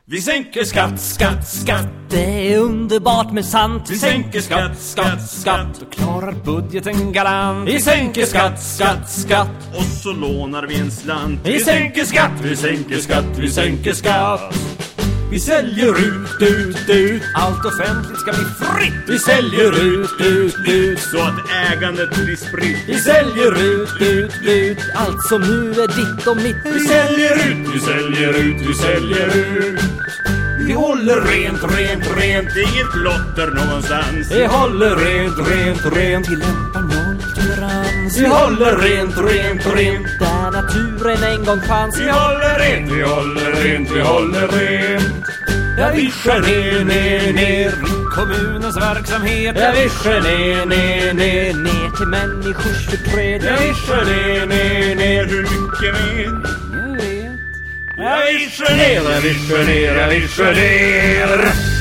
Vi sänker skatt, skatt, skatt. Det är underbart med sant. Vi sänker skatt, skatt, skatt. Och klarar budgeten galant. Vi sänker skatt, skatt, skatt. Och så lånar vi en slant. Vi sänker skatt, vi sänker skatt, vi sänker skatt. Vi säljer ut. Allt offentligt ska bli fritt. Vi säljer ut. Så att ägandet blir spritt. Vi säljer ut. Allt som nu är ditt och mitt. Vi säljer ut, vi säljer ut, vi säljer ut. Vi håller rent. Det är inget blotter någonstans. Vi håller rent. Tillämpar nolltolerans. Vi håller rent. Där naturen en gång fanns. Vi håller rent. Ja, vi skär ner Kommunens verksamhet. Ja, vi skär ner Ner till människors förträd. Ja, vi skär ner Hur mycket mer? Jag vet. Ja, vi skär ner